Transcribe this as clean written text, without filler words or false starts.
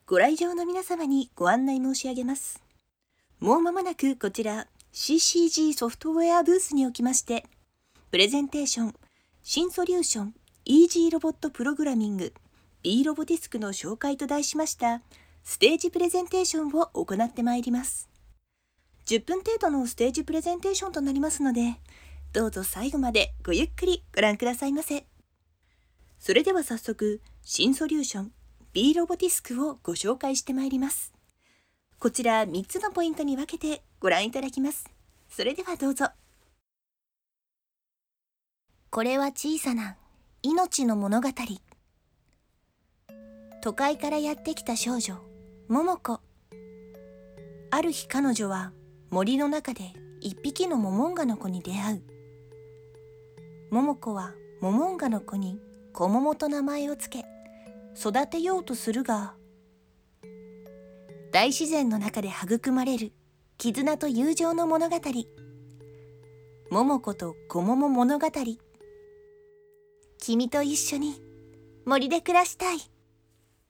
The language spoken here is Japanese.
ご来場の皆様にご案内申し上げます。もう間もなくこちら CCG ソフトウェアブースにおきまして、プレゼンテーション、新ソリューション、イージーロボットプログラミング、B ロボディスクの紹介と題しましたステージプレゼンテーションを行ってまいります。10分程度のステージプレゼンテーションとなりますので、どうぞ最後までごゆっくりご覧くださいませ。それでは早速、新ソリューション、B ロボディスクをご紹介してまいります。こちら3つのポイントに分けてご覧いただきます。それではどうぞ。これは小さな命の物語。都会からやってきた少女、桃子。ある日彼女は森の中で一匹のモモンガの子に出会う。桃子はモモンガの子にコモモと名前をつけ、育てようとするが、大自然の中で育まれる絆と友情の物語。桃子とコモモ物語。君と一緒に森で暮らしたい。